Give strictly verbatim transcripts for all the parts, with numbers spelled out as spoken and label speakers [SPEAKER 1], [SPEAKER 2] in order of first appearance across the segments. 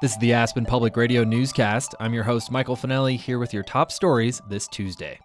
[SPEAKER 1] This is the Aspen Public Radio newscast. I'm your host, Michael Finelli, here with your top stories this Tuesday.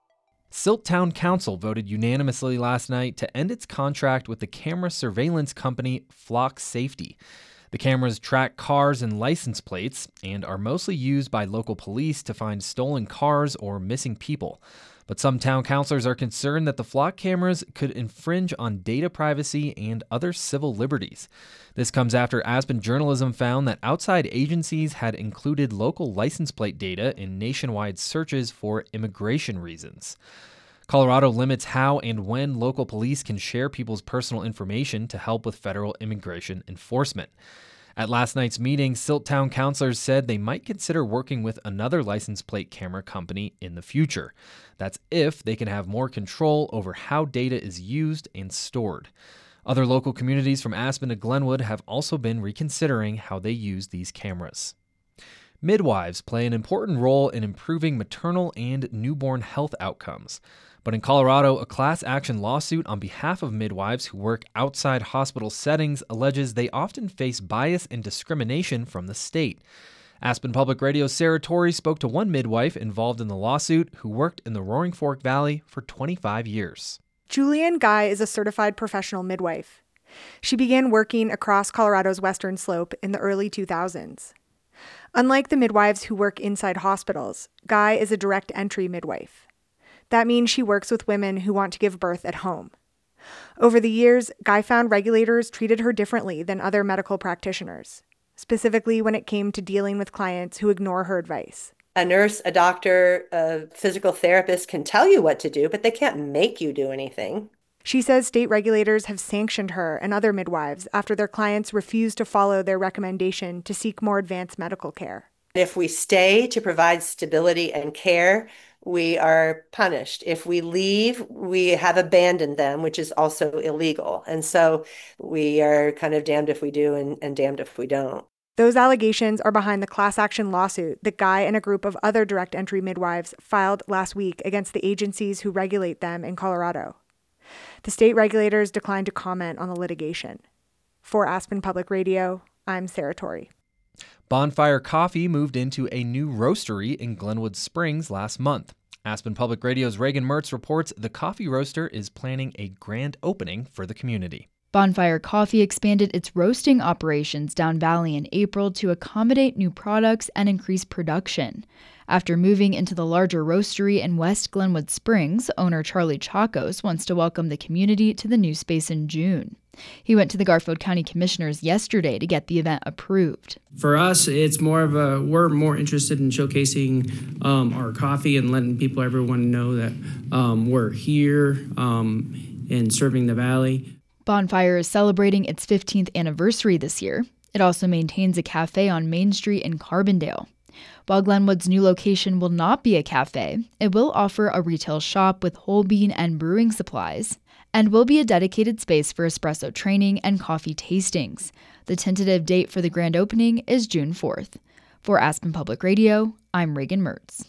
[SPEAKER 1] Silt Town Council voted unanimously last night to end its contract with the camera surveillance company Flock Safety. The cameras track cars and license plates and are mostly used by local police to find stolen cars or missing people. But some town councilors are concerned that the Flock cameras could infringe on data privacy and other civil liberties. This comes after Aspen Journalism found that outside agencies had included local license plate data in nationwide searches for immigration reasons. Colorado limits how and when local police can share people's personal information to help with federal immigration enforcement. At last night's meeting, Silt Town councilors said they might consider working with another license plate camera company in the future. That's if they can have more control over how data is used and stored. Other local communities from Aspen to Glenwood have also been reconsidering how they use these cameras. Midwives play an important role in improving maternal and newborn health outcomes. But in Colorado, a class action lawsuit on behalf of midwives who work outside hospital settings alleges they often face bias and discrimination from the state. Aspen Public Radio's Sarah Torrey spoke to one midwife involved in the lawsuit who worked in the Roaring Fork Valley for twenty-five years.
[SPEAKER 2] Julianne Guy is a certified professional midwife. She began working across Colorado's western slope in the early two thousands. Unlike the midwives who work inside hospitals, Guy is a direct entry midwife. That means she works with women who want to give birth at home. Over the years, Guy found regulators treated her differently than other medical practitioners, specifically when it came to dealing with clients who ignore her advice.
[SPEAKER 3] A nurse, a doctor, a physical therapist can tell you what to do, but they can't make you do anything.
[SPEAKER 2] She says state regulators have sanctioned her and other midwives after their clients refused to follow their recommendation to seek more advanced medical care.
[SPEAKER 3] If we stay to provide stability and care, we are punished. If we leave, we have abandoned them, which is also illegal. And so we are kind of damned if we do and, and damned if we don't.
[SPEAKER 2] Those allegations are behind the class action lawsuit that Guy and a group of other direct entry midwives filed last week against the agencies who regulate them in Colorado. The state regulators declined to comment on the litigation. For Aspen Public Radio, I'm Sarah Torrey.
[SPEAKER 1] Bonfire Coffee moved into a new roastery in Glenwood Springs last month. Aspen Public Radio's Reagan Mertz reports the coffee roaster is planning a grand opening for the community.
[SPEAKER 4] Bonfire Coffee expanded its roasting operations down valley in April to accommodate new products and increase production. After moving into the larger roastery in West Glenwood Springs, owner Charlie Chacos wants to welcome the community to the new space in June. He went to the Garfield County Commissioners yesterday to get the event approved.
[SPEAKER 5] For us, it's more of a, we're more interested in showcasing um, our coffee and letting people, everyone know that um, we're here um, and serving the valley.
[SPEAKER 4] Bonfire is celebrating its fifteenth anniversary this year. It also maintains a cafe on Main Street in Carbondale. While Glenwood's new location will not be a cafe, it will offer a retail shop with whole bean and brewing supplies, and will be a dedicated space for espresso training and coffee tastings. The tentative date for the grand opening is June fourth. For Aspen Public Radio, I'm Reagan Mertz.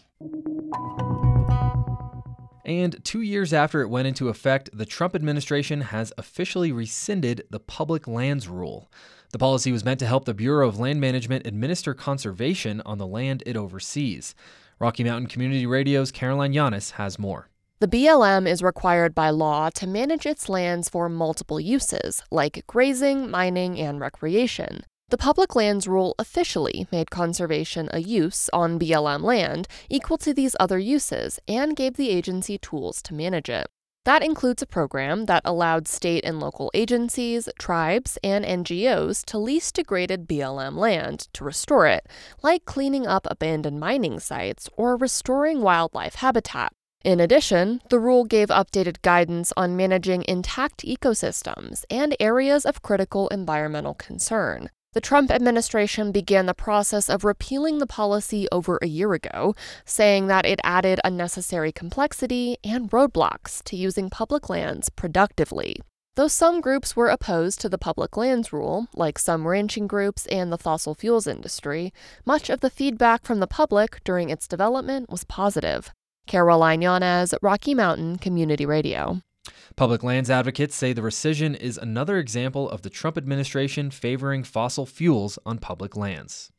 [SPEAKER 1] And two years after it went into effect, the Trump administration has officially rescinded the public lands rule. The policy was meant to help the Bureau of Land Management administer conservation on the land it oversees. Rocky Mountain Community Radio's Caroline Yanis has more.
[SPEAKER 6] The B L M is required by law to manage its lands for multiple uses, like grazing, mining, and recreation. The public lands rule officially made conservation a use on B L M land equal to these other uses and gave the agency tools to manage it. That includes a program that allowed state and local agencies, tribes, and N G Os to lease degraded B L M land to restore it, like cleaning up abandoned mining sites or restoring wildlife habitat. In addition, the rule gave updated guidance on managing intact ecosystems and areas of critical environmental concern. The Trump administration began the process of repealing the policy over a year ago, saying that it added unnecessary complexity and roadblocks to using public lands productively. Though some groups were opposed to the public lands rule, like some ranching groups and the fossil fuels industry, much of the feedback from the public during its development was positive. Caroline Yanes, Rocky Mountain Community Radio.
[SPEAKER 1] Public lands advocates say the rescission is another example of the Trump administration favoring fossil fuels on public lands.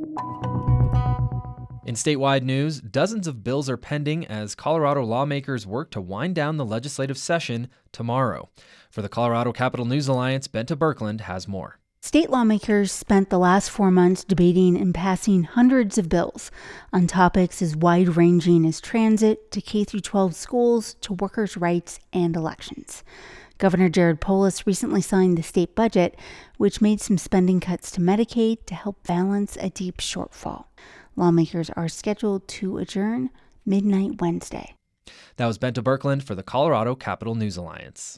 [SPEAKER 1] In statewide news, dozens of bills are pending as Colorado lawmakers work to wind down the legislative session tomorrow. For the Colorado Capital News Alliance, Benta Birkeland has more.
[SPEAKER 7] State lawmakers spent the last four months debating and passing hundreds of bills on topics as wide-ranging as transit to K through twelve schools to workers' rights and elections. Governor Jared Polis recently signed the state budget, which made some spending cuts to Medicaid to help balance a deep shortfall. Lawmakers are scheduled to adjourn midnight Wednesday.
[SPEAKER 1] That was Benta Birkeland for the Colorado Capital News Alliance.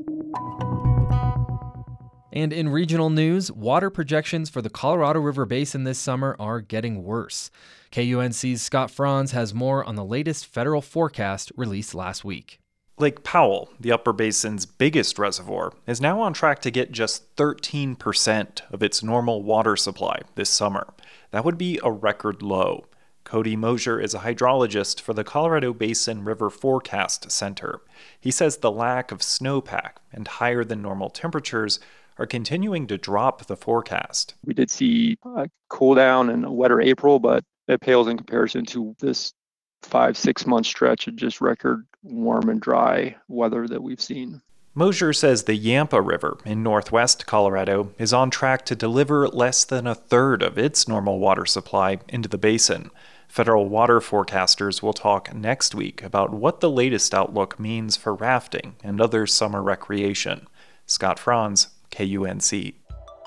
[SPEAKER 1] And in regional news, water projections for the Colorado River Basin this summer are getting worse. K U N C's Scott Franz has more on the latest federal forecast released last week.
[SPEAKER 8] Lake Powell, the Upper Basin's biggest reservoir, is now on track to get just thirteen percent of its normal water supply this summer. That would be a record low. Cody Mosier is a hydrologist for the Colorado Basin River Forecast Center. He says the lack of snowpack and higher than normal temperatures are continuing to drop the forecast.
[SPEAKER 9] We did see a cool down and a wetter April, but it pales in comparison to this five, six month stretch of just record warm and dry weather that we've seen.
[SPEAKER 8] Mosier says the Yampa River in northwest Colorado is on track to deliver less than a third of its normal water supply into the basin. Federal water forecasters will talk next week about what the latest outlook means for rafting and other summer recreation. Scott Franz, K U N C.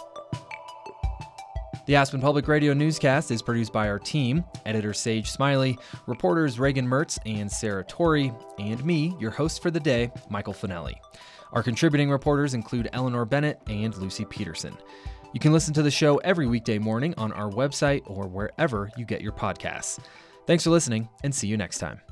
[SPEAKER 1] The Aspen Public Radio newscast is produced by our team, editor Sage Smiley, reporters Reagan Mertz and Sarah Torrey, and me, your host for the day, Michael Finelli. Our contributing reporters include Eleanor Bennett and Lucy Peterson. You can listen to the show every weekday morning on our website or wherever you get your podcasts. Thanks for listening, and see you next time.